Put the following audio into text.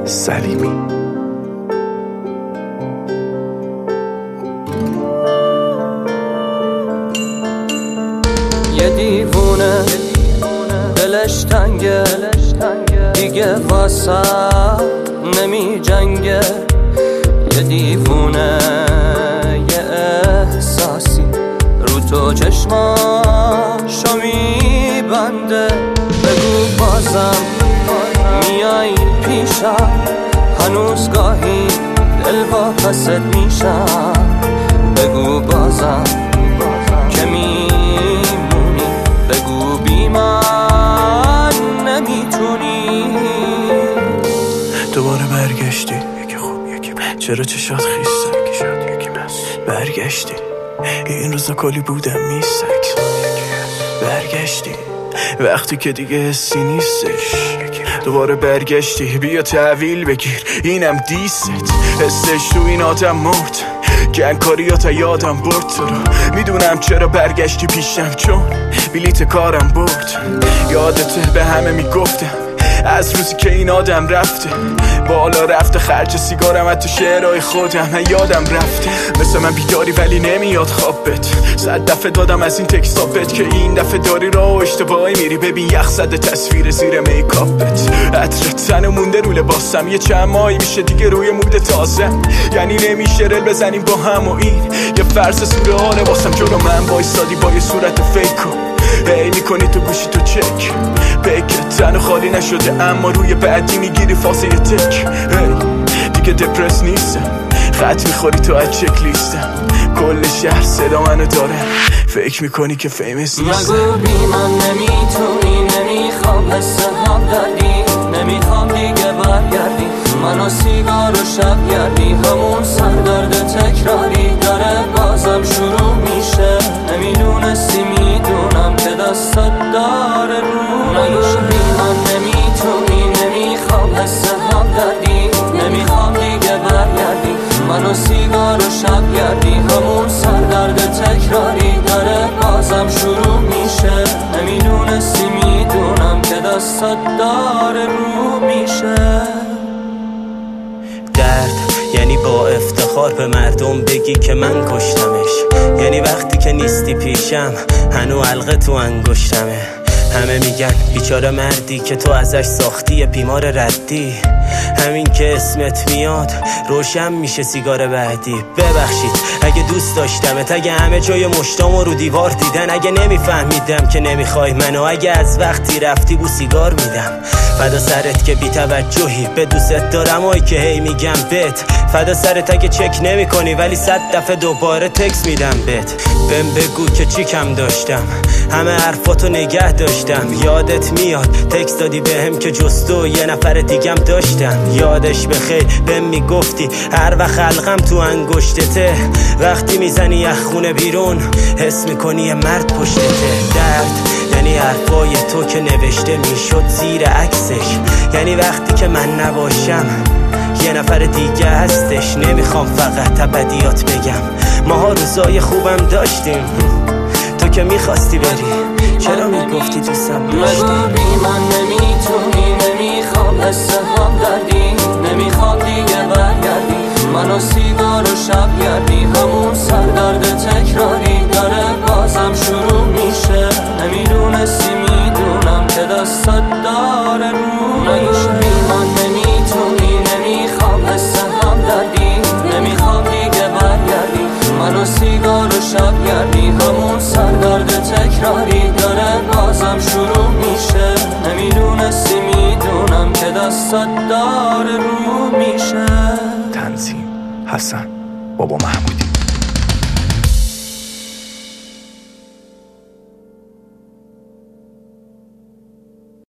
سلیمی. یه دیوونه دلش تنگه دیگه واسه نمی جنگه. یه دیوونه یه احساسی رو تو چشماشو میبنده. بگو بازم میای پیشم، هنوز گاهی دل واپست میشم. بگو بازم که میمونی، بگو بی من نمیتونی. دوباره برگشتی، یکی خوب یکی بد، چرا چشات خیسته یکی شاد یکی مست. برگشتی این روزا کلی بودم میسک. برگشتی وقتی که دیگه حسی نیستش. دوباره برگشتی بیا تحویل بگیر، اینم دیست. حسش تو این آدم مرد، گنگکاریات یادم برد. تو رو میدونم چرا برگشتی پیشم، چون بلیت کارم برد. یادته به همه میگفتم از روزی که این آدم رفته، بالا رفته خرج سیگارم حتی شعرهای خودم. من یادم رفته مثل من بیداری ولی نمیاد خوابت. 100 دفعه دادم از این تکستاپت که این دفعه داری راه و اشتباهی میری. ببین یخ زده تصویر زیر میکاپت، عطرت تنو مونده رو لباسم. یه چند ماهی میشه دیگه روی مود تازه، یعنی نمیشه رل بزنیم با هم. و این یه فرض سورئاله واسم، جلو من وایسادی با یه صورت فیکو. هی میکنی تو گوشی تو چک بکت تنو خالی نشده، اما روی بعدی میگیری فاصله یه تک. دیگه دپرس نیستم، خط میخوری تو از چک لیستم. کل شهر صدا منو داره، فکر میکنی که فیمس نیستم. مگو بی من نمیتونی، نمیخوام حس همدردی، نمیخوام دیگه برگردی. منو سیگار و شب گردی، همون سردرد تکراری داره بازم شروع میشه. نمیدونستی میدونم که دستت داره رو میشه. بی من نمیتونی، نمیخوام حس همدردی، نمیخوام دیگه برگردی. منو سیگار و شب گردی، همون سردرد تکراری داره بازم شروع میشه. نمیدونستی میدونم که دستت داره رو میشه. درد یعنی با افتخار به مردم بگی که من کشتمش، یعنی وقتی که نیستی پیشم هنو حلقه تو انگشتمه. همه میگن بیچاره مردی که تو ازش ساختی بیمار ردی. همین که اسمت میاد روشن میشه سیگار بعدی. ببخشید اگه دوست داشتمت، اگه همه جای مشتامو رو دیوار دیدن، اگه نمیفهمیدم که نمیخوای منو، اگه از وقتی رفتی بو سیگار میدم. فدا سرت که بی توجهی، به دوست دارم آی که هی میگم بهت. فدا سرت اگه چک نمی کنی ولی 100 دفعه دوباره تکس میدم بهت. بهم بگو که چی کم داشتم، همه حرفاتو نگه داشتم. یادت میاد تکس دادی بهم که جستو یه نفر دیگم داشتم. یادش بخیر بهم میگفتی هر وقت خلقم تو انگشتته. وقتی میزنی یه خونه بیرون حس میکنی یه مرد پشتته. درد یعنی حرفای تو که نوشته میشد زیر عکسش، یعنی وقتی که من نباشم یه نفر دیگه هستش. نمیخوام فقط ابدیات بگم، ماها روزای خوبم داشتیم. تو که میخواستی بری چرا میگفتی دوستم داشتی؟ مگو بی من نمیتونی، نمیخوام حس همدردی، نمیخوام دیگه برگردی. منو سیگار و شب گردی، همون سردرد تکراری داره بازم شروع میشه. نمیدونستی میدونم که دستت داره رو میشه. بی من نمیتونی، نمیخوام حس همدردی، نمیخوام دیگه برگردی. منو سیگار و شب گردی، همون سردرد تکراری داره بازم شروع میشه. نمیدونستی میدونم که دستت داره رو میشه. تنظیم حسن بابا محمودی.